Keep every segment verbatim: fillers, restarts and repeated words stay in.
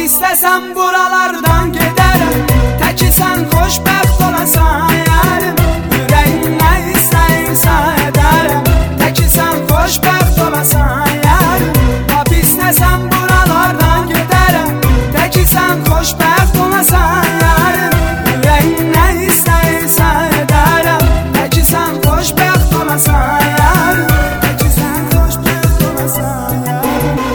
istesem buralardan giderim. Teki sen xoşbəxt olasan yarim. Yüreğim ne istəyirsə ederim. Teki sen xoşbəxt olasan yarim. Lap istesem buralardan giderim. Teki sen xoşbəxt olasan yarim. Yüreğim ne istəyirsə ederim. Teki sen xoşbəxt olasan yarim. Teki sen xoşbəxt olasan yarim.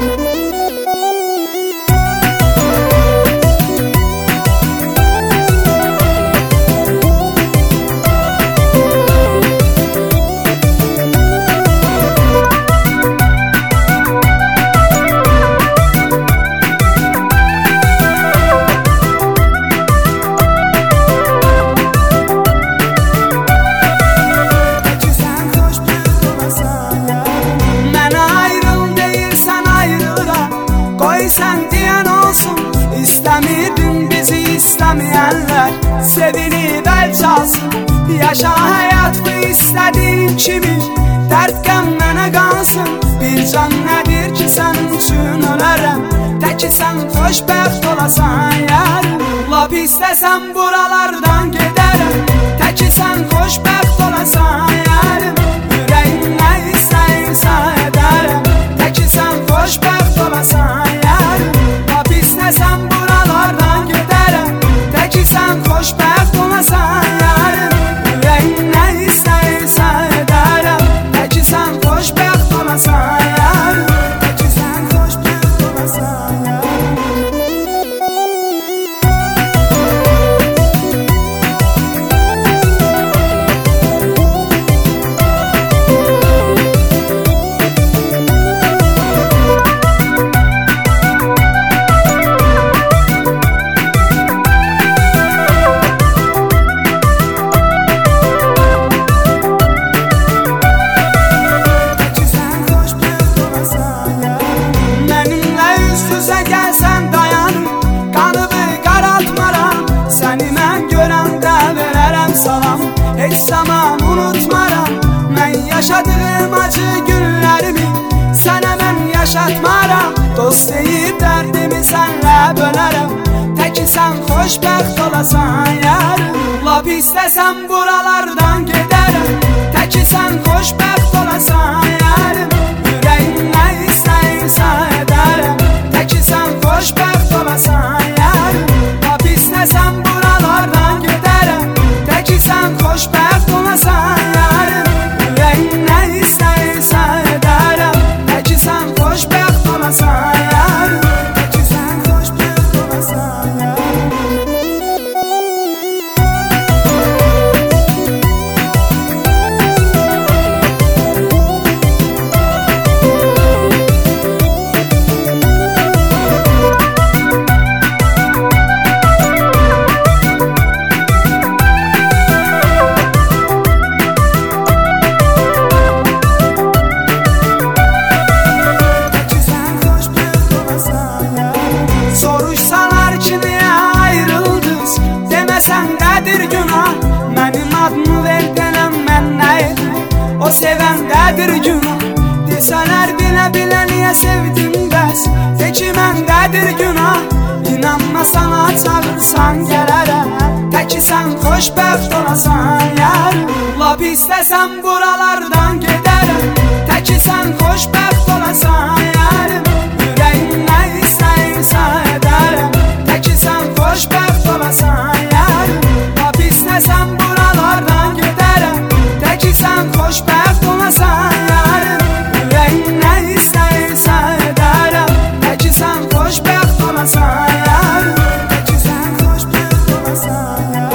Sen diyen olsun, istemirdim bizi istemeyenler. Sevinip el çalsın, yaşa hayatı istediğin kimi. Dert mənə qansın, bir can nedir ki senin üçün ölərəm. Teki sen xoşbəxt olasan yarim. Lap istesem buralardan giderim. Teki sen xoşbəxt olasan yarim. Yüreğim ne istəyirsə ederim. Teki sen xoşbəxt olasan yarim. Lap istesem buralardan giderim. Teki sen xoşbəxt olasan yarim. Yüreğim ne istəyirsə ederim. Teki sen xoşbəxt olasan yarim. Teki sen xoşbəxt olasan yarim. Gəlsən dayanım, qanımı qaraltmaram. Səni mən görəndə verərəm salam. Heç zaman unutmaram. Mən yaşadığım acı günlərimi sənə mən yaşatmaram. Dost deyib dərdimi sənlə bölərəm. Teki sən xoşbəxt olasan yarim. Lap istəsəm buralardan gedərəm. Teki sən xoşbəxt olasan yarim. Yüreğim nə istəyirsə edərəm. Teki sen xoşbəxt olasan yarim. Lap istesem buralardan giderim. Teki sen xoşbəxt olasan yarim. Yüreğim ne istəyirsə ederim. Teki sen xoşbəxt olasan yarim. Teki sen xoşbəxt olasan yarim. Soruşsalar ki niye ayrıldınız, demesen nedir günah. Benim adımı verdenəm mən nə edim, o sevəndədir günah. Deseler bile bile niye sevdim bəs, de ki məndədir günah. İnanma sana çağırsan gələrəm. Teki sen xoşbəxt olasan yarim. Lap istesem buralardan gedərəm. Teki sen xoşbəxt olasan yarim. Yüreğim nə istəyirsə ederim. Teki sen xoşbəxt olasan yarim. Lap istesem buralardan giderim. Teki sen xoşbəxt olasan yarim. Yüreğim nə istəyirsə ederim. Teki sen xoşbəxt olasan yarim. Teki sen xoşbəxt olasan yarim.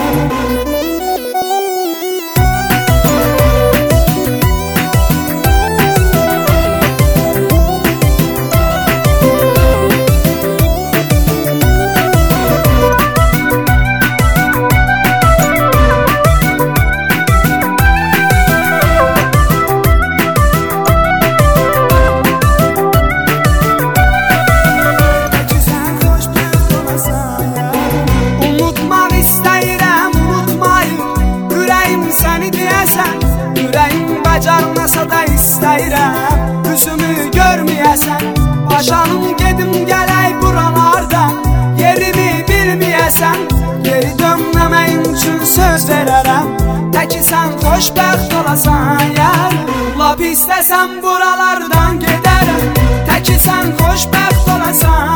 Bacarmasa da istəyirəm üzümü görməyəsən. Başalım gedim gələk buralardan. Təki sən xoşbəxt olasan yarım. Lap istəsəm buralardan gedərəm. Təki sən xoşbəxt olasan